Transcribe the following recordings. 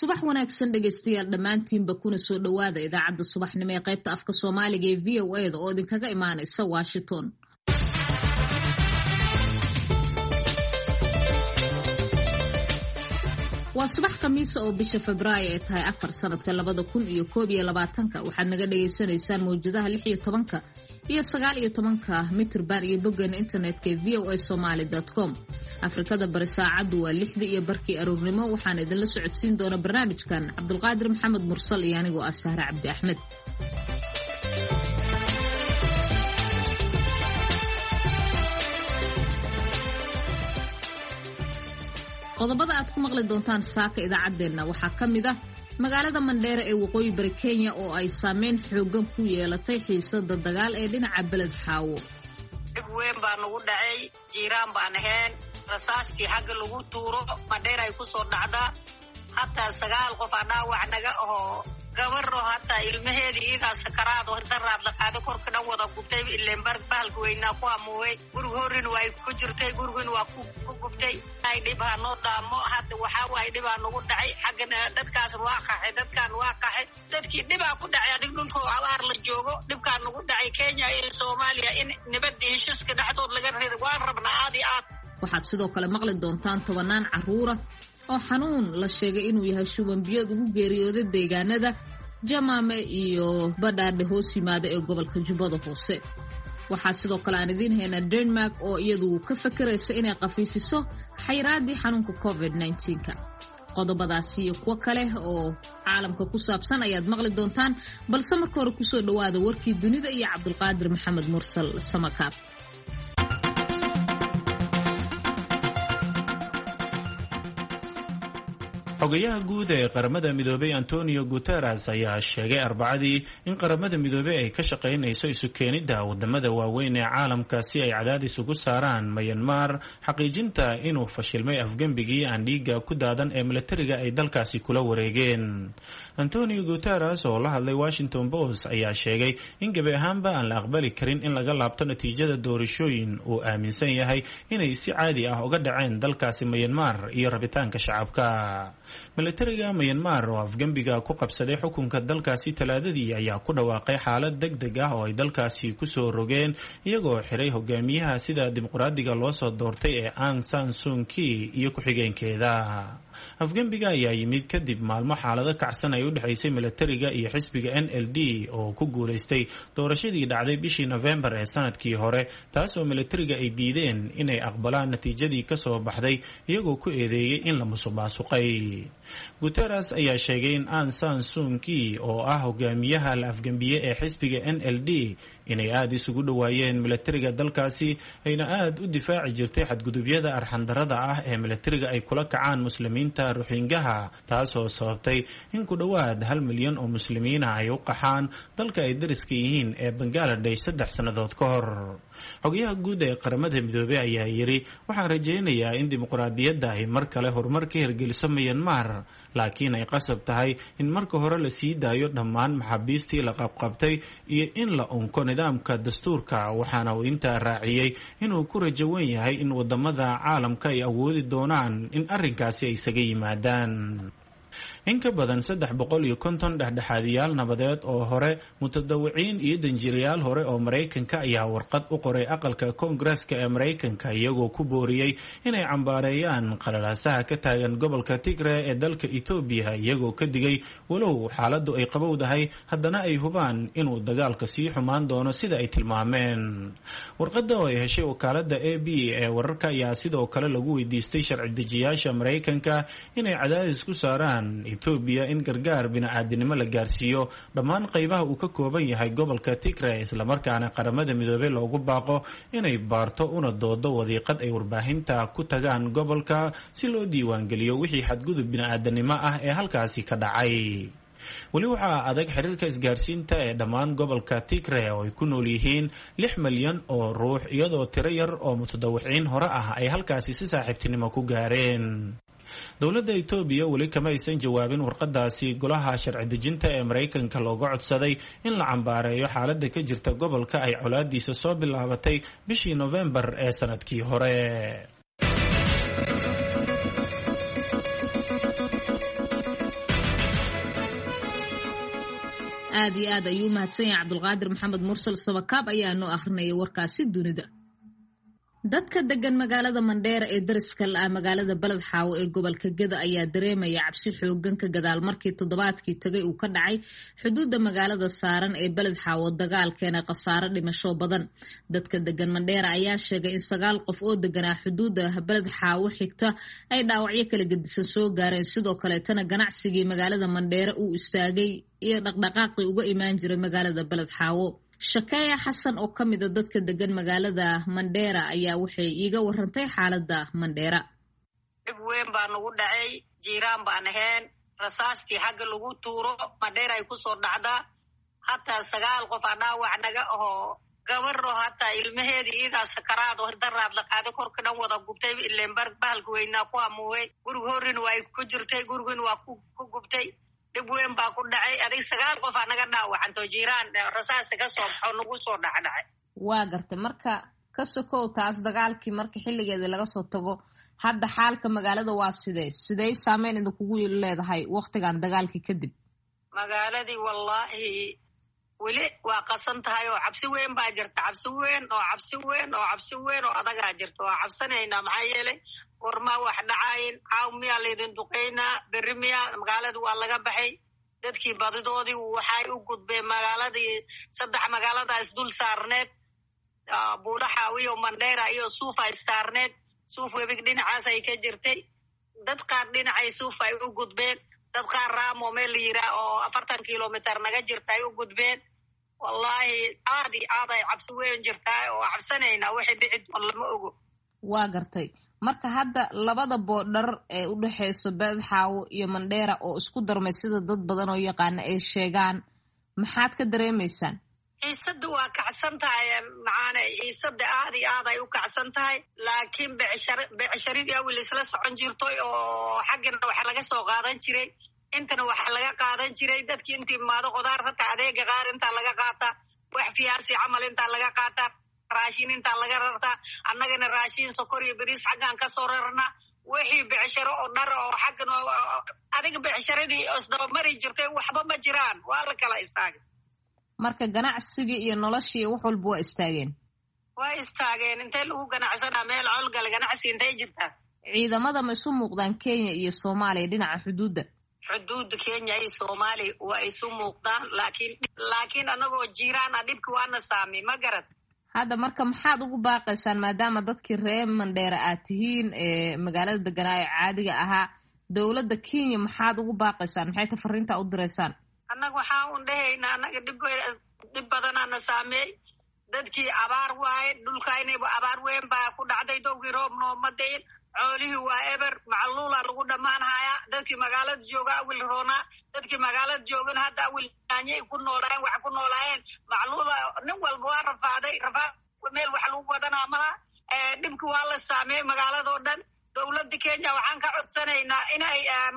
subax wanaagsan dhegaystayaal dhammaantiinba kuna soo dhowaada idaacadda subaxnimo ee qaybta afka Soomaaliga ee VOA-da oo idinkaga imaanaysa Washington. waa subax khamiis oo bisha Febraayo ay tahay 4 sanadka 2021 waxaad naga dhageysanaysaan mawjadaha 16 iyo 19 mitir baan iyo boggan internetka ee voasomali.com. Afrikada bari saacadu waa 6 iyo barkii aroornimo waxaan idinla socodsiin doona barnaamijkan Cabdulqaadir Maxamed Mursal iyo anigoo ah Sahra Cabdi Axmed. qodobada aad ku maqli doontaan saaka idaacadeena waxaa kamid ah magaalada Mandheera ee waqooyi bari Kenya oo ay saameyn xoogan ku yeelatay xiisada dagaal ee dhinaca beled xaawo. dib weyn baa nagu dhacay jiiraan baan ahayn rasaastii xagga lagu tuuro Mandheera ay ku soo dhacdaa hatta 9 qof dhaawac naga oo gabaro hatta ilmaheedii iidaa sakaraad oo daraad la qaado korka dhan wada gubtay ileen bahalka weynaa ku amuway gurigoorin way ku jirtay gurigan waa ku gubtay ay dhibaa noo dhaamo hadda waxa way dhibaa nagu dhacay xaggana dadkaas waa qaxay dadkan waa qaxay dadkii dhibaa ku dhacay dhulkoo abaar la joogo dhibkaan nagu dhacay Kenya iyo Soomaaliya in nabad heshiiska dhexdood laga reebo waan rabnaa aad waxaad sidoo kale maqli doontaan 10 caruura oo xanuun la sheegay inuu yahay shuban biyood ugu geeriyooday deegaanada Jamaame iyo Badhaadhe hoos yimaada ee gobolka Jubbada Hoose. waxaa sidoo kale aan idiin haynaa Denmark oo iyadu ka fakaraysa inay qafiifiso xayiraadii xanuunka COVID-19-ka. qodobadaasi iyo kuwa kale oo caalamka ku saabsan ayaad maqli doontaan balse marka hore ku soo dhawaada warkii dunida iyo Cabdulqaadir Maxamed Mursal Samakaab. xogayaha guud ee qaramada midoobay Antonio Guterres ayaa sheegay Arbacadii in qaramada midoobay ay ka shaqaynayso isu keenida wadamada waaweyn ee caalamka si ay cadaadis ugu saaraan Myanmar xaqiijinta inuu fashilmay afgambigii aan dhiiga ku daadan ee militariga ay dalkaasi kula wareegeen. Antonio Guterres oo la hadlay Washington Post ayaa sheegay in gabi ahaanba aan la aqbali karin in laga laabto natiijada doorashooyin uu aaminsan yahay inay si caadi ah uga dhaceen dalkaasi Myanmar iyo rabitaanka shacabka. militariga Myanmar oo afgambiga ku qabsaday xukunka dalkaasi Talaadadii ayaa ku dhawaaqay xaalad degdeg ah oo ay dalkaasi ku soo rogeen iyagoo xiray hogaamiyaha sida dimuqraadiga loo soo doortay ee Aung San Suu Kyi iyo ku-xigeenkeeda. afgambiga ayaa yimid kadib maalmo xaalado kacsan ay u dhaxaysay militariga iyo xisbiga NLD oo ku guuleystay doorashadii dhacday bishii November ee sanadkii hore taas oo militariga ay diideen inay aqbalaan natiijadii ka soo baxday iyagoo ku eedeeyay in la musuqmaasuqay. Guterres ayaa sheegay in Aung San Suu Kyi oo ah hogaamiyaha la afgambiye ee xisbiga NLD inay aad isugu dhawaayeen militariga dalkaasi ayna aad u difaaci jirtay xadgudubyada arxandarada ah ee militariga ay kula kacaan muslimiinta Rohingya taasoo sababtay in ku dhawaad 1 milyan oo muslimiin ay u qaxaan dalka ay dariska yihiin ee Bangladesh 3 sanadood ka hor. xogayaha guud ee qaramada midoobay ayaa yiri waxaan rajaynayaa in dimuqraadiyadda ay mar kale horumar ka hirgeliso Myanmar laakiin ay qasab tahay in marka hore la sii daayo dhammaan maxaabiistii la qabqabtay iyo in la unko nidaamka dastuurka waxaana uu intaa raaciyay inuu ku rajo weyn yahay in wadamada caalamka ay awoodi doonaan in arrinkaasi ay isaga yimaadaan. in ka badan 350 dhexdhexaadiyaal nabadeed oo hore mutadawiciin iyo danjirayaal hore oo Mareykanka ayaa warqad u qoray aqalka Koongreeska ee Mareykanka iyagoo ku booriyay inay cambaareeyaan qalalaasaha ka taagan gobolka Tigray ee dalka Itoobiya iyagoo ka digay walow xaaladdu ay qabowdahay haddana ay hubaan inuu dagaalka sii xumaan doono sida ay tilmaameen. warqadda oo ay heshay wakaaladda AB ee wararka ayaa sidoo kale lagu weydiistay sharci dejiyaasha Mareykanka inay cadaadis ku saaraan Ethiopia in gargaar bini'aadanimo la gaarsiiyo dhammaan qaybaha uu ka kooban yahay gobolka Tigray isla markaana qaramada midoobay loogu baaqo inay baarto una doodo wadiiqad ay warbaahinta ku tagaan gobolka si loo diiwaan geliyo wixii xadgudub bini'aadanimo ah ee halkaasi ka dhacay. weli waxaa adag xiriirka isgaarsiinta ee dhammaan gobolka Tigray oo ay ku nool yihiin 6 milyan oo ruux iyadoo tiro yar oo mutadawiciin hore ah ay halkaasi si saaxiibtinimo ku gaareen. dowladda Itoobiya weli kama aysan jawaabin warqadaasi golaha sharci dejinta ee Mareykanka looga codsaday in la cambaareeyo xaaladda ka jirta gobolka ay colaadiisa soo bilaabatay bishii November ee sanadkii hore. aad iyo aad ayuu mahadsan yahay cabdulqaadir maxamed mursal sabakaab ayaa noo akhrinayay warkaasi dunida. dadka degan magaalada Mandheera ee dariska la magaalada Balad Xaawo ee gobolka Gedo ayaa dareemaya cabsi xoogan ka gadaal markii toddobaadkii tagay uu ka dhacay xuduudda magaalada saaran ee Balad Xaawo dagaalkeena khasaare dhimasho badan. dadka degan Mandheera ayaa sheegay in 9 qof oo deganaa xuduudda Balad Xaawo xigta ay dhaawacyo kala gedisan soo gaareen, sidoo kale tan ganacsigii magaalada Mandheera uu istaagay iyo dhaqdhaqaaqii uga imaan jiray magaalada Balad Xaawo. Shakeeya Xasan oo ka mid ah dadka degan magaalada Mandheera ayaa waxay iiga warantay xaaladda Mandheera. Dhib weyn baa nagu dhacay, jiiraan baan ahayn, rasaastii xagga lagu tuuro Mandheera ay ku soo dhacdaa. Hataa 9 qof dhaawac naga oo gabarro hataa ilmaheedii iidaa sakaraad oo daraad la qaaday korka dhan wada gubtay ileen bahalka weynaa ku amuway. Guriga horin waa ku jirtay, gurigan waa ku gubtay. dhib weyn baa ku dhacay, adig 9 qof naga dhaawacanto jiiraan rasaas ka soo baxo nagu soo dhacay. waa gartay marka ka sokow taas dagaalkii marka xilligeeda laga soo tago hadda xaalka magaalada waa sidee saameyn idin kugu leedahay waqtigan dagaalkii kadib? magaaladii wallahi weli waa qasan tahay oo cabsi weyn baa jirta, cabsi weyn oo adagaa jirta. waa cabsanaynaa maxaa yeelay warma wax dhacayn, caaw miyaa laydin duqaynaa, berri miyaa magaalada waa laga baxay. dadkii badidoodii waxay u gudbeen magaaladii 3 magaalada isdul saarneed, Buula Xaawo iyo Mandheera iyo Suuf ay saarneed. Suuf webig dhinacaas ay ka jirtay, dad qaar dhinacay Suuf ay u gudbeen, dad qaar Raamo meel yira oo 40 kilomitir naga jirta ay u gudbeen. wallahi aad ay cabsi weyn jirtaa oo cabsanaynaa wixii dhici lama ogo. waa gartay marka hadda labada boodhar ee u dhaxayso Balad Xaawo iyo Mandheera oo isku darmay sida dad badan oo yaqaan ay sheegaan, maxaad ka dareemaysaan? xiisada waa kacsan tahay, macaane xiisada aad ay u kacsan tahay, laakiin becsharidii awil isla socon jirtay oo xaggana waxa laga soo qaadan jiray, intana waxa laga qaadan jiray. dadkii intii maado qudaar hata adeega qaar inta laga qaata, wax fiyaasi camal inta laga qaata, raashin inta laga rarta. annagana raashin sokor iyo bariis xaggan ka soo rarna. wixii becsharo oo dhar oo xaggan adiga becsharadii isdaba mari jirtay waxba ma jiraan, waa la kala istaagay. marka ganacsiga iyo noloshii wax walba waa istaageen. waa istaageen, intee lagu ganacsanaa meel colgal ganacsi intay jirtaa? ciidamada ma isu muuqdaan Kenya iyo Soomaaliya dhinaca xuduudda? xuduudda Kenya iyo Soomaaliya waa isu muuqdaan, laakiin anagoo jiiraan dhibki waana saamay, ma garad. hadda marka maxaad ugu baaqaysaan maadaama dadkii reer Mandheera aad tihiin ee magaalada deganaa ee caadiga ahaa, dowladda Kenya maxaad ugu baaqaysaan, maxay tafarinta u direysaan? annaga waxaan u dhahaynaa annaga dhib badanaana saameey. dadkii abaar waaye, dhulkaynayba abaar weyn baa ku dhacday, dowgii roob nooma dayin, xoolihii waa eber, macluula lagu dhammaan hayaa. dadkii magaalada jooga awil roonaa, dadkii magaalada joogan hadda awil yaanyay ku noolaayeen, wax ku noolaayeen macluula. nin walba waa rafaaday, meel wax lagu wadanaa malaha. dhibki waa la saameeyey magaaladoo dhan. dowladda Kenya waxaan ka codsanaynaa inay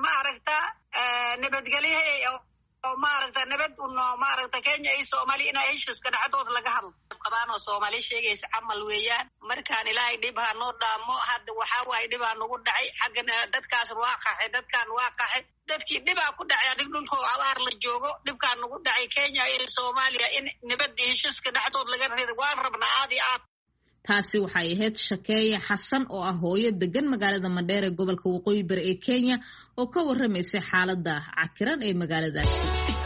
nabadgelyaha oo nabad Kenya iyo Soomaaliya inay heshiiska dhexdooda laga hadlo qabaan oo Soomaali sheegaysa camal weeyaan. markaan ilaahay dhib ha noo dhaamo. hadda waxaa waaye dhib aa nagu dhacay, xaggana dadkaas waa qaxay, dadkaan waa qaxay. dadkii dhibaa ku dhacay adig dhulkoo abaar la joogo, dhibkaan nagu dhacay Kenya iyo Soomaaliya in nabadda heshiiska dhexdooda laga rido waan rabnaa aad iyo aad. taasi waxay ahayd Shakeeya Xasan oo ah hooyo degan magaalada Mandheera ee gobolka Waqooyi Bari ee Kenya oo ka warramaysay xaaladda cakiran ee magaaladaasi.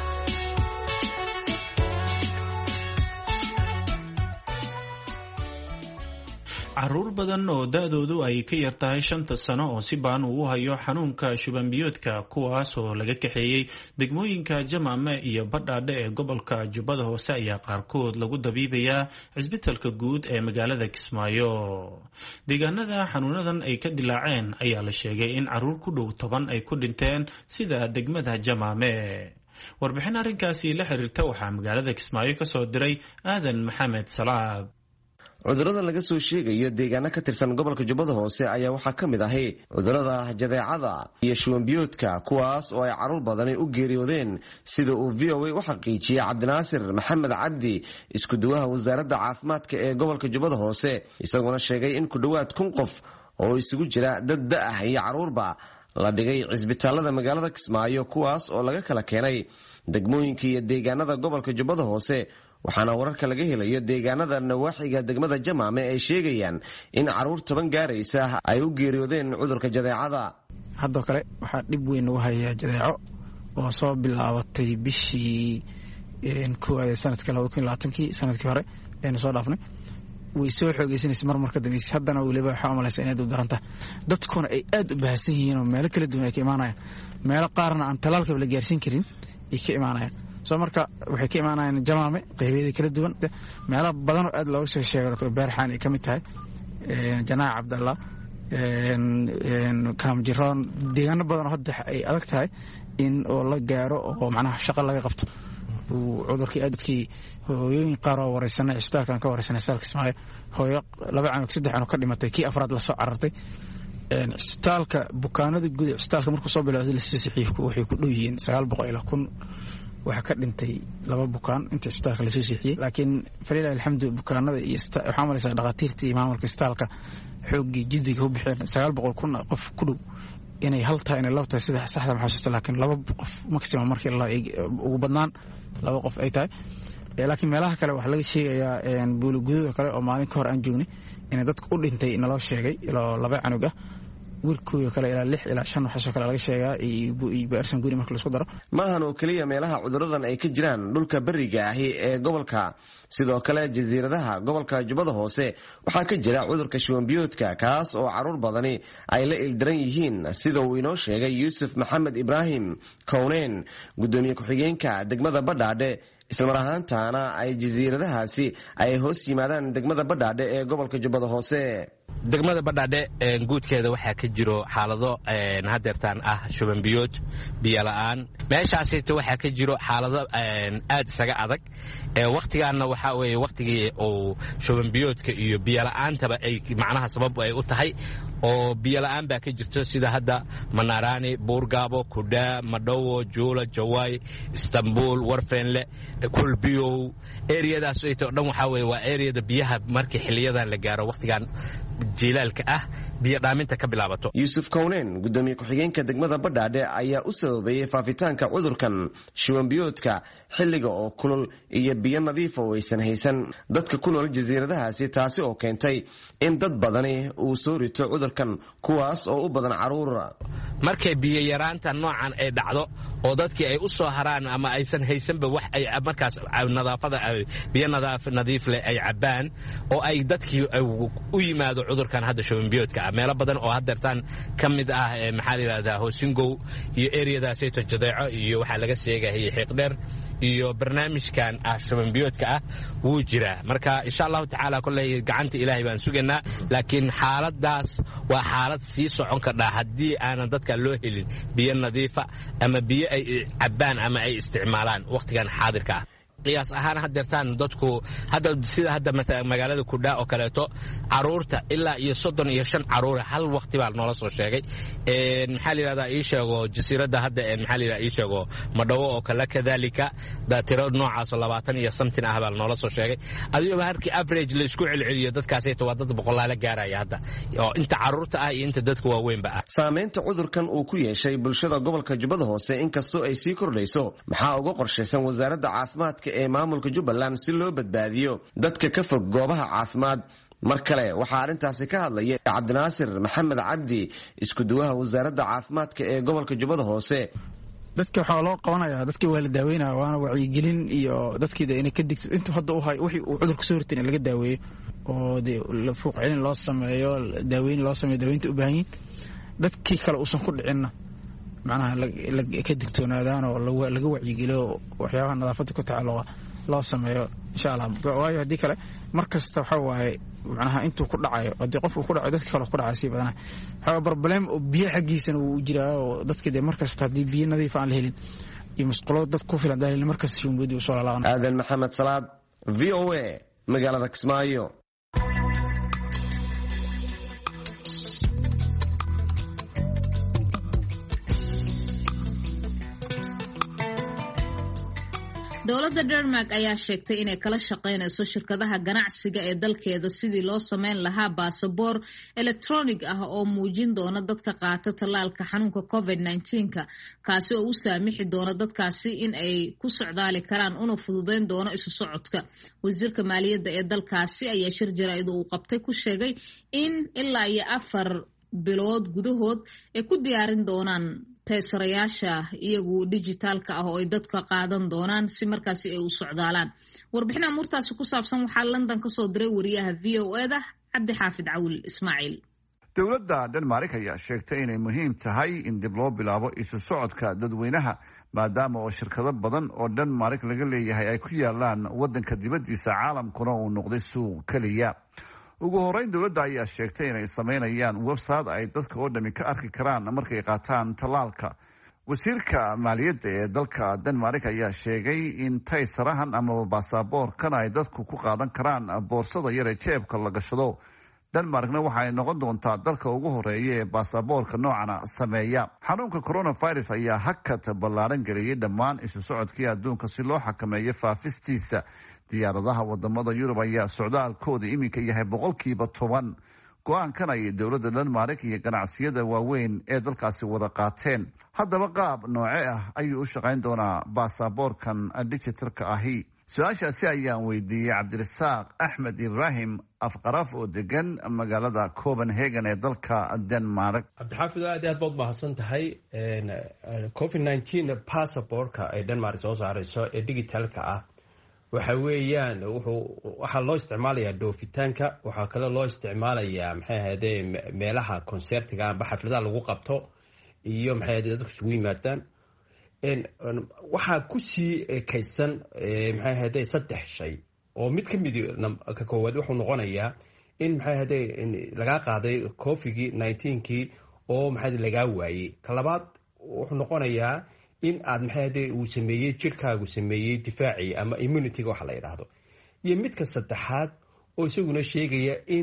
caruur badan oo da-doodu ay ka yar tahay 5 sano oo si baan uu hayo xanuunka shuban biyoodka, kuwaas oo laga kaxeeyey degmooyinka Jamaame iyo Badhaadhe ee gobolka Jubbada Hoose ayaa qaarkood lagu dabiibayaa cisbitaalka guud ee magaalada Kismaayo. deegaanada xanuunadan ay ka dilaaceen ayaa la sheegay in caruur ku dhow 10 ay ku dhinteen sida degmada Jamaame. warbixin arrinkaasi la xiriirta waxaa magaalada Kismaayo ka soo diray Aadan Maxamed Salaad. cudurrada laga soo sheegayo deegaano ka tirsan gobolka Jubbada Hoose ayaa waxaa ka mid ahay cudurrada jadeecada iyo shuban biyoodka, kuwaas oo ay caruur badani u geeriyoodeen sida uu VOA u xaqiijiyay Cabdinaasir Maxamed Cabdi, isku duwaha wasaaradda caafimaadka ee gobolka Jubbada Hoose, isaguna sheegay in ku dhowaad 1,000 qof oo isugu jira dad da' ah iyo caruurba la dhigay cisbitaalada magaalada Kismaayo kuwaas oo laga kala keenay degmooyinka iyo deegaanada gobolka Jubbada Hoose waxaana wararka laga helayo deegaanada nawaaxiga degmada Jamaame ay sheegayaan in caruur 10 gaaraysa ay u geeriyoodeen cudurka jadeecada. Hadda kale waxaa dhib weyn u haya jadeeco oo soo bilaabatay bishii koowaad sanadka 2020 sanadkii hore ee soo dhaafnay way soo xoogaysanaysa marmarka dambeysay haddana waliba waxa umalaysa inay daranta dadkuna ay aad u baahsan yihiin oo meel kala duwan ay ka imaanayaan meel qaarna aan talaalka la gaarsiin karin ay ka imaanayaan soo marka waxay ka imaanayaan Jamaame qaybadeeda kala duwan meelo badan oo aad looga soo sheegay beerxaan ay kamid tahay Janaac Cabdallah Kaamjiroon deegaano badan oo hadda ay adag tahay in oo la gaaro oo macnaha shaqo laga qabto cudurkii aadkii hooyooyin qaar oo wareysanay isbitaalkan ka wareysanay isbitaalka Kismaayo hooyo 2 canug 3 canug ka dhimatay kii afraad la soo carartay isbitaalka bukaanada guud isbitaalka markuu soo bilowday la siixiyay waxay ku dhow yihiin 900 ilaa 1000 waxa ka dhintay 2 bukaan inta isbitaalka la soo siixiyay laakiin fariila alxamdu bukaanada iyo waxa malaysa dhaqaatiirta iyo maamulka isbitaalka xoogii jiddiga u bixeen 900 qof ku dhow inay hal tahay inay laba tahay sida saxda ma xasuusto laakiin 2 qof maximum markii la ugu badnaan 2 qof ay tahay laakiin meelaha kale waxa laga sheegayaa buulgududa kale oo maalin ka hor aan joognay in dadku u dhintay in loo sheegay ilaa 2 canug ah wiilkooda kale ilaa 6 ilaa 5 waxaasoo kale laga sheegaa iyo baarsan guri marka la isku daro maahan oo kaliya meelaha cuduradan ay ka jiraan dhulka bariga ah ee gobolka sidoo kale jasiiradaha gobolka Jubbada Hoose waxaa ka jira cudurka shuban biyoodka kaas oo caruur badani ay la ildaran yihiin sida uu inoo sheegay Yuusuf Maxamed Ibrahim Kowneen gudoomiye ku-xigeenka degmada Badhaadhe isla mar ahaantaana ay jasiiradahaasi ay hoos yimaadaan degmada Badhaadhe ee gobolka Jubbada Hoose. degmada Badhaadhe guudkeeda waxaa ka jiro xaalado hadeertaan ah shuban biyood biyo la'aan meeshaasita waxaa ka jiro xaalado aad isaga adag waqtigaana waxa weeye waqtigii oo shuban biyoodka iyo biyo la'aantaba ay macnaha sabab ay u tahay oo biyo la'aan baa ka jirto sida hadda Manarani Buurgaabo Kudaa Madhowo Juula Jawaay Istanbul Warfenle Kulbiyow areadaas oo dhan waxa weeye waa areada biyaha markii xiliyadan la gaaro waqtigan jiilaalka ah biyo dhaaminta ka bilaabato. Yuusuf Kowneen gudoomiye ku-xigeenka degmada Badhaadhe ayaa u sababayay faafitaanka cudurkan shuban biyoodka xilliga oo kulul iyo biyo nadiif oo aysan haysan dadka ku nool jasiiradahaasi taasi oo keentay in dad badani uu soo rito cudurkan kuwaas oo u badan caruur markay biyo yaraanta noocan ay dhacdo oo dadkii ay u soo haraan ama aysan haysanba wax ay markaas nadaafada biyo nadiif leh ay cabaan oo ay dadkii u yimaado cudurkan hadda shuban biyoodka meelo badan oo hadeertaan kamid ah maxaa la yiraahdaa Hoosingow iyo areadaas ay jadeeco iyo waxa laga sheegay xiiqdheer iyo barnaamijkan ah shuban biyoodka ah wuu jira marka insha Allah taala kulay gacanta Ilaahay baan suganaa laakiin xaaladaas waa xaalad sii socon karta hadii aanan dadka loo helin biyo nadiifa ama biyo ay cabaan ama ay isticmaalaan waqtigan xaadirka ah qiyaas ahaan hadeertaan dadku hadda sida hadda magaalada Kudaa oo kaleeto caruurta ilaa iyo 35 caruur hal waqti baa noola soo sheegay maxaa la yiraahdaa ii sheego jasiirada hadda maxaa la yiraahdaa ii sheego Madhowo oo kale kadalika tiro noocaas 20 iyo something ah baa noola soo sheegay adiga harkii average la isku celceliyo dadkaas ay waa dad boqolaal gaaraya hadda oo inta caruurta ah iyo inta dadka waaweynba ah saameynta cudurkan uu ku yeeshay bulshada gobolka Jubbada Hoose inkastoo ay sii kordhayso maxaa uga qorshaysan wasaaradda caafimaadka ee maamulka Jubbaland si loo badbaadiyo dadka ka fog goobaha caafimaad mar kale waxaa arintaasi ka hadlaya Cabdinaasir Maxamed Cabdi isku duwaha wasaaradda caafimaadka ee gobolka Jubbada Hoose dadka waxa loo qabanayaa dadka waa la daaweynaa waana wacyigelin iyo dadkii inay ka digto inta hadda uu hay wixii uu cudurku soo ritay laga daaweeyo oo la fuuq celin loo sameeyo daaweyn loo sameeyo daaweynta u baahan dadkii kale uusan ku dhicinna macnaha ka digtoonaadaan oo laga wacyigeliyo waxyaabaha nadaafadda ku tacalluqa loo sameeyo insha Allah waayo hadii kale markasta waxa waaye macnaha intuu ku dhacayo hadii qofku ku dhaco dadka kale ku dhacay si badan waxa problem oo biyo xagiisana uu jiraa oo dadka de markasta hadii biyo nadiif aan la helin iyo musqulo dad ku filan dalil markasta shumbudi u soo laaban Aadan Maxamed Salaad VOA magaalada Kismaayo. dowladda Denmark ayaa sheegtay inay kala shaqaynayso shirkadaha ganacsiga ee dalkeeda sidii loo sameyn lahaa baasaboor electronic ah oo muujin doona dadka qaata tallaalka xanuunka COVID-19 kaasi oo u saamixi doona dadkaasi in ay ku socdaali karaan una fududeyn doono isu socodka. Wasiirka maaliyadda ee dalkaasi ayaa shir jaraa'id uu qabtay ku sheegay in ilaa iyo 4 bilood gudahood ay ku diyaarin doonaan taysarayaasha iyagu dijitaalka ah oo ay dadka qaadan doonaan si markaasi ay u socdaalaan. Warbixinaha murtaasi ku saabsan waxaa London ka soo diray wariyaha VOA-da Cabdixaafid Cawil Ismaaciil. dowladda Denmark ayaa sheegtay inay muhiim tahay in dib loo bilaabo isu socodka dadweynaha maadaama oo shirkado badan oo Denmark laga leeyahay ay ku yaalaan wadanka dibadiisa caalamkuna uu noqday suuq kaliya. ugu horeyn dowladda ayaa sheegtay inay sameynayaan website ay dadka oo dhami ka arki karaan markay qaataan tallaalka. wasiirka maaliyadda ee dalka Denmark ayaa sheegay in taysarahan ama baasaboorkan ay dadku ku qaadan karaan boorsada yar ee jeebka la gashado. Denmarkna waxa ay noqon doontaa dalka ugu horeeya ee baasaboorka noocana sameeya. xanuunka coronavirus ayaa hakad ballaaran geliyay dhammaan isu socodkii adduunka si loo xakameeyo faafistiisa. diyaaradaha wadamada Yurub ayaa socdaalkooda iminka yahay 10%. go-aankan ay dowladda Denmark iyo ganacsiyada waaweyn ee dalkaasi wada qaateen. haddaba qaab nooce ah ayuu u shaqayn doonaa baasaboorkan digitalka ahi? su-aashaasi ayaan weydiiyey Cabdirasaaq Axmed Ibrahim Afqaraf oo degan magaalada Copenhagen ee dalka Denmark. Cabdixaafid aad iyo aad baad mahadsan tahay. COVID-19 passaportka ay Denmark soo saarayso ee digitalka ah waxa weeyaan waxaa loo isticmaalayaa dhoofitaanka, waxaa kale loo isticmaalayaa meelaha konsertiga amba xafladaha lagu qabto iyo dadku isugu yimaadaan. waxaa kusii kaydsan 3 shay oo mid kamid ka koowaad wuxuu noqonayaa in lagaa qaaday COVID-19 oo lagaa waayey. ka labaad wuxuu noqonayaa in aad uu sameeyey jirkaagu sameeyey difaaci ama immunity-ga waxa la yiraahdo. iyo midka saddexaad oo isaguna sheegaya in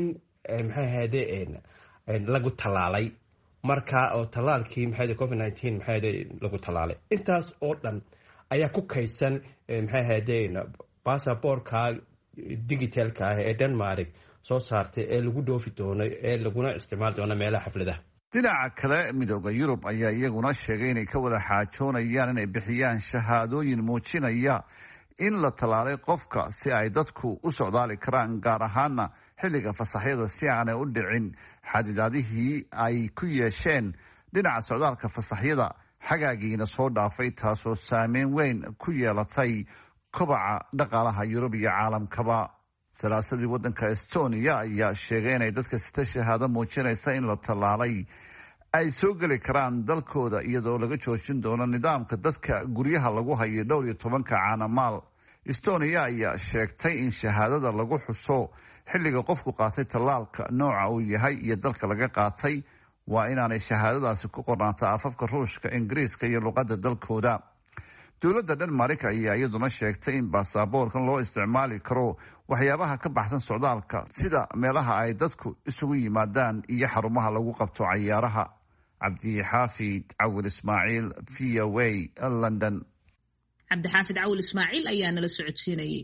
lagu talaalay marka oo talaalkii COVID-19 lagu talaalay. intaas oo dhan ayaa ku kaydsan passaportka digitalka ah ee Denmark soo saartay ee lagu dhoofi doono ee laguna isticmaali doono meelaha xafladaha. dhinaca kale midowda Yurub ayaa iyaguna sheegay inay ka wada xaajoonayaan inay bixiyaan shahaadooyin muujinaya in la talaalay qofka si ay dadku u socdaali karaan, gaar ahaana xilliga fasaxyada si aanay u dhicin xadidaadihii ay ku yeesheen dhinaca socdaalka fasaxyada xagaagiina soo dhaafay, taasoo saameyn weyn ku yeelatay kobaca dhaqaalaha Yurub iyo caalamkaba. salaasadii wadanka Estonia ayaa sheegay inay dadka sita shahaado muujinaysa in la talaalay ay soo geli karaan dalkooda iyadoo laga joojin doono nidaamka dadka guryaha lagu hayo 12 caanamaal. Estonia ayaa sheegtay in shahaadada lagu xuso xilliga qofku qaatay talaalka, nooca uu yahay iyo dalka laga qaatay. waa inaanay shahaadadaasi ku qornaata afafka Ruushka, Ingiriiska iyo luqadda dalkooda. dowladda Denmark ayaa iyaduna sheegtay in baasaboorkan loo isticmaali karo waxyaabaha ka baxsan socdaalka sida meelaha ay dadku isugu yimaadaan iyo xarumaha lagu qabto cayaaraha. Cabdixaafid Cawil Ismaaciil, VOA, London. Cabdixaafid Cawil Ismaaciil ayaa nala socodsiinayay.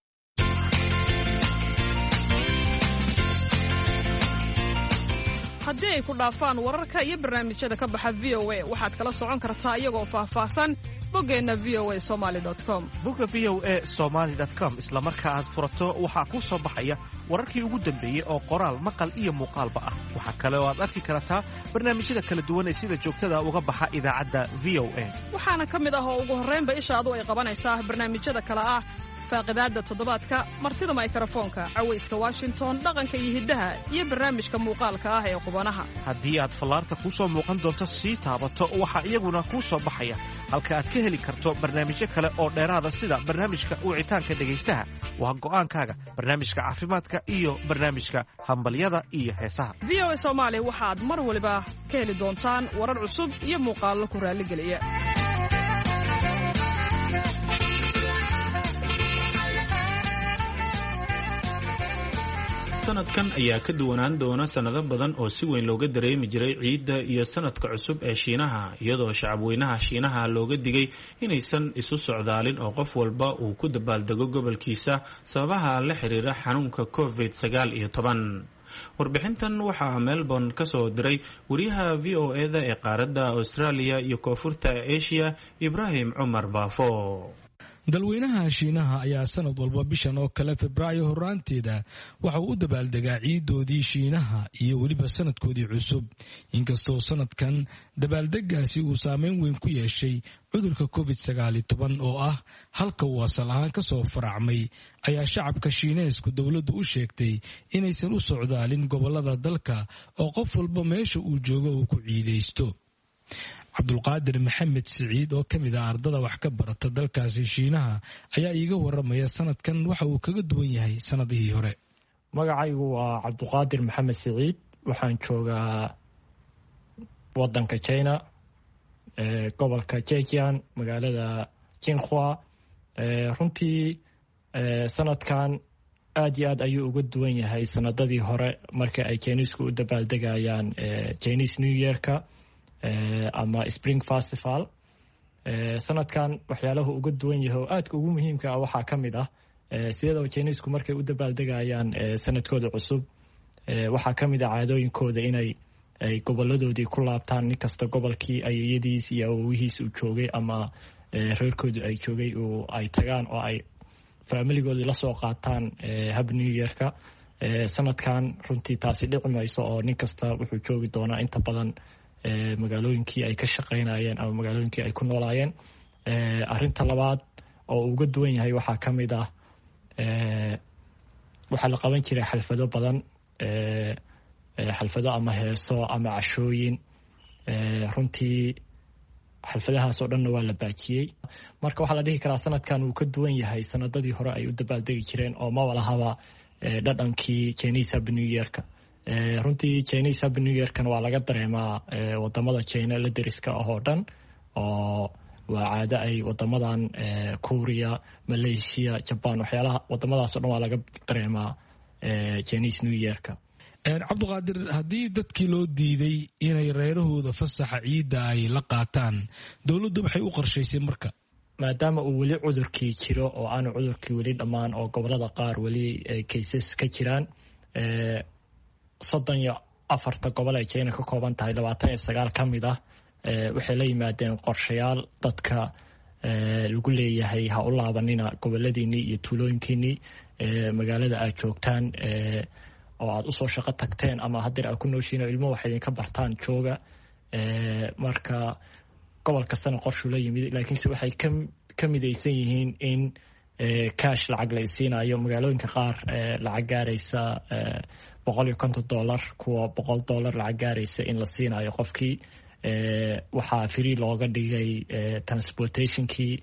haddii ay ku dhaafaan wararka iyo barnaamijyada ka baxa VOA waxaad kala socon kartaa iyagoo faahfaahsan boggeenna voasomali.com. bogga voasomali.com isla marka aad furato waxaa kuu soo baxaya wararkii ugu dambeeyey oo qoraal, maqal iyo muuqaalba ah. waxaa kale oo aad arki kartaa barnaamijyada kala duwan ee sida joogtada uga baxa idaacadda VOA. waxaana ka mid ah oo ugu horraynba ishaadu ay qabanaysaa barnaamijyada kale ah faaqidaadda toddobaadka, martida mikrofoonka, cawayska Washington, dhaqanka iyo hiddaha, iyo barnaamijka muuqaalka ah ee qubanaha. haddii aad fallaarta kuu soo muuqan doonto sii taabato waxaa iyaguna kuu soo baxaya halka aad ka heli karto barnaamijyo kale oo dheeraada sida barnaamijka wicitaanka dhegaystaha, waa go'aankaaga, barnaamijka caafimaadka iyo barnaamijka hambalyada iyo heesaha. VOA Soomaali waxaad mar waliba ka heli doontaan warar cusub iyo muuqaallo ku raalligeliya. sanadkan ayaa ka duwanaan doona sannado badan oo si weyn looga dareemi jiray ciidda iyo sanadka cusub ee shiinaha iyadoo shacabweynaha shiinaha looga digay inaysan isu socdaalin oo qof walba uu ku dabaaldego gobolkiisa sababaha la xiriira xanuunka COVID-19. warbixintan waxaa Melbourne ka soo diray wariyaha VOA-da ee qaaradda Australia iyo koonfurta Asia Ibrahim Cumar Baafo. dalweynaha shiinaha ayaa sanad walba bishan oo kale Febraayo horaanteeda waxa uu u dabaaldegaa ciidoodii shiinaha iyo weliba sanadkoodii cusub, inkastoo sanadkan dabaaldegaasi uu saameyn weyn ku yeeshay cudurka COVID-19 oo ah halka uu asal ahaan ka soo faracmay. ayaa shacabka shiineesku dowladdu u sheegtay inaysan u socdaalin gobolada dalka oo qof walba meesha uu joogo uu ku ciidaysto. cabdulqaadir maxamed siciid oo ka mid ah ardada wax ka barata dalkaasi shiinaha ayaa iiga waramaya sanadkan waxa uu kaga duwan yahay sanadihii hore. magacaygu waa cabdulqaadir maxamed siciid, waxaan joogaa wadanka China, gobolka Zhejiang, magaalada Jinhua. runtii sanadkan aad iyo aad ayuu uga duwan yahay sanadadii hore marka ay Chinesku u dabaaldegayaan Chinese New Year-ka ama Spring Festival. sanadkan waxyaalahu uga duwan yahay oo aadka ugu muhiimka ah waxaa ka mid ah sidoo Chinesku markay u dabaaldegayaan sanadkooda cusub waxaa ka mid ah caadooyinkooda inay goboladoodii ku laabtaan, nin kasta gobolkii ayadiis iyo awowihiis uu joogay ama reerkoodu ay joogay oo ay tagaan oo ay familigoodii la soo qaataan Happy New Year-ka. sanadkan runtii taasi dhici mayso oo nin kasta wuxuu joogi doonaa inta badan magaalooyinkii ay ka shaqaynayeen ama magaalooyinkii ay ku noolaayeen. arinta labaad oo uga duwan yahay waxaa ka mid ah waxaa la qaban jiray xalfado badan, xalfado ama heeso ama cashooyin. runtii xalfadahaas oo dhanna waa la baajiyey, marka waxaa la dhihi karaa sanadkan uu ka duwan yahay sanadadii hore ay u dabaaldegi jireen oo ma walahaba dhadhankii Chinese Happy New Year-ka. runtii Chinese Happy New Year-kan waa laga dareemaa wadamada China la deriska ah oo dhan, oo waa caado ay wadamadan Korea, Malaysia, Japan, waxyaalaha wadamadaas oo dhan waa laga dareemaa Chinese New Year-ka. cabdiqaadir, haddii dadkii loo diiday inay reerahooda fasaxa ciidda ay la qaataan, dowladdu waxay u qorshaysay marka maadaama uu weli cudurkii jiro oo aanu cudurkii weli dhammaan oo gobolada qaar weli cases ka jiraan. 34 gobol ay China ka kooban tahay 29 ka mid ah waxay la yimaadeen qorshayaal dadka lagu leeyahay ha u laabanina goboladiinii iyo tuulooyinkiinii magaalada aad joogtaan oo aad usoo shaqo tagteen ama haddii aad ku nooshiin ilmo waxay idinka bartaan jooga. marka gobol kastana qorshuu la yimid, laakiinse waxay ka midaysan yihiin in cash lacag la siinayo. magaalooyinka qaar lacag gaaraysa $150, kuwa $100 lacag gaaraysa in la siinayo qofkii. waxaa free looga dhigay transportationkii,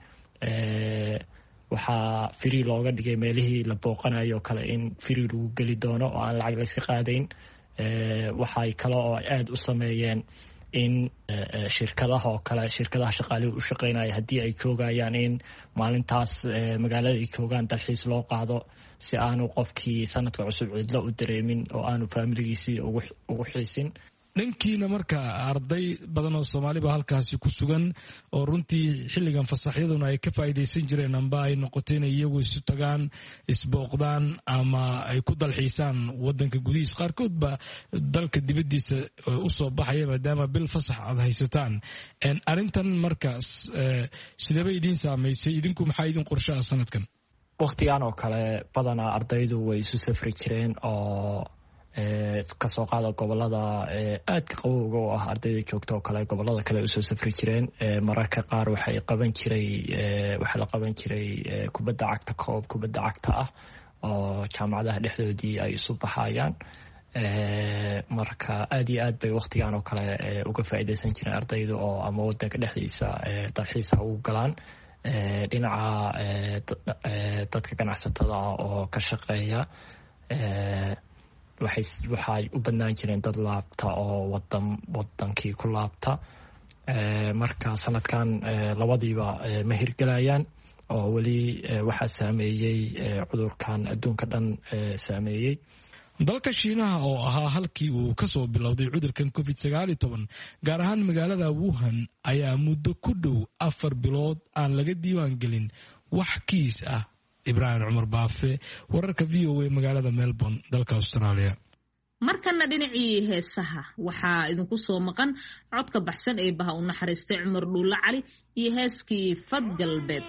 waxaa free looga dhigay meelihii la booqanayo kale in free lagu geli doono oo aan lacag layska qaadayn. waxay kale oo aada u sameeyeen in shirkadaha oo kale, shirkadaha shaqaalihu u shaqaynaya haddii ay joogayaan in maalintaas magaalada ay joogaan dalxiis loo qaado si aanu qofkii sanadka cusub cidlo u dareemin oo aanu faamiligiisii ugu xiisin. dhankiina marka arday badan oo Soomaaliba halkaasi ku sugan oo runtii xilligan fasaxyaduna ay ka faa'iideysan jireen amba ay noqoteen iyagu isu tagaan, isbooqdaan ama ay ku dalxiisaan wadanka gudihiisa, qaarkood ba dalka dibadiisa u soo baxaya maadaama bil fasax aad haysataan. arintan markaas sidaba idin saameysay, idinku maxaa idin qorshaha sanadkan? waqtigan oo kale badanaa ardaydu way isu safri jireen oo kasoo qaada gobolada aadka qabowga oo ah ardayda joogta oo kale gobolada kale usoo safri jireen. mararka qaar waxaa la qaban jiray kubadda cagta, koob kubadda cagta ah oo jaamacadaha dhexdoodii ay isu baxayaan. marka aad iyo aad bay waqtigan oo kale uga faa'iideysan jireen ardaydu oo ama wadanka dhexdiisa dalxiis ha ugu galaan. dhinaca dadka ganacsatada oo ka shaqeeya waxay u badnaan jireen dad laabta oo wadankii ku laabta. marka sanadkan labadiiba ma hirgelayaan oo weli waxaa saameeyey cudurkan adduunka dhan saameeyey. dalka shiinaha oo ahaa halkii uu ka soo bilowday cudurkan covid-19 gaar ahaan magaalada wuhan ayaa muddo ku dhow 4 bilood aan laga diiwaan gelin wax kiis ah. ibraahim cumar baafe, wararka VOA magaalada Melbourne, dalka Australia. markana dhinacii heesaha waxaa idinku soo maqan codka baxsan ee baha u naxariistay Cumar Dhuulle Cali iyo heeskii Fad Galbeed.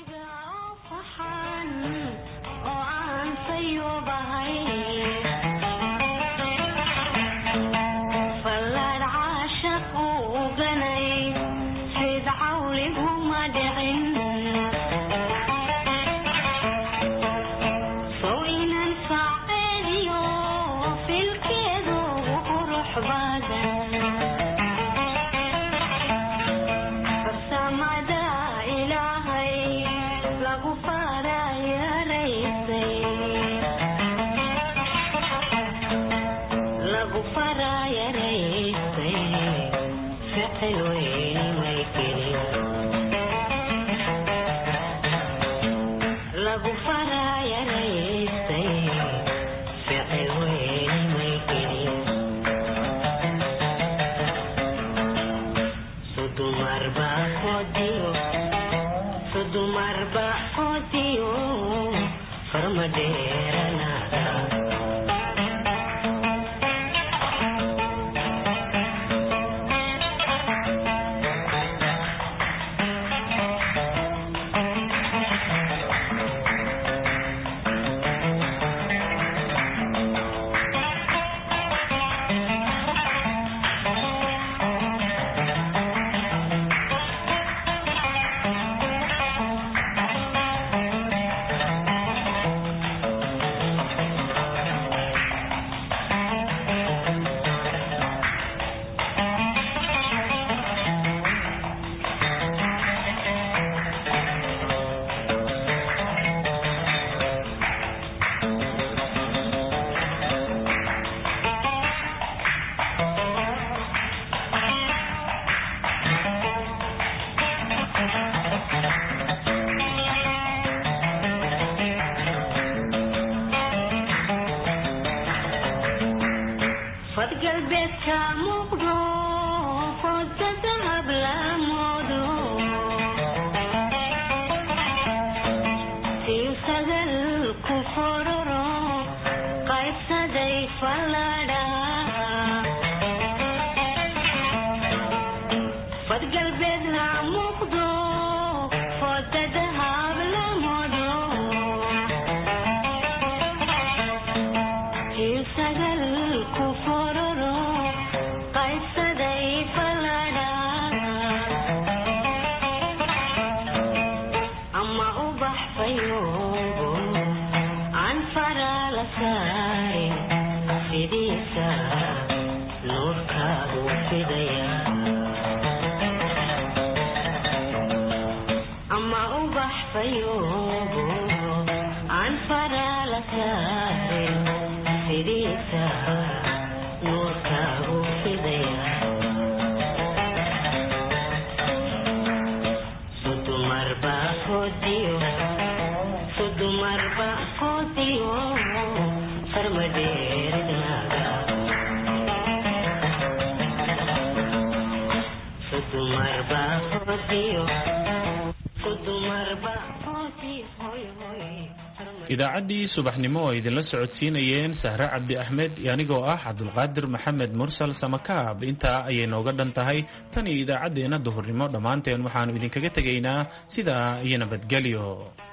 idaacaddii subaxnimo oo idinla socodsiinayeen Sahra Cabdi Ahmed iyo anigoo ah Cabdulqaadir Maxamed Mursal Samakaab. intaa ayay nooga dhan tahay tan iyo idaacadeena duhurnimo. dhammaanteen waxaanu idinkaga tegaynaa sidaa iyo nabadgelyo.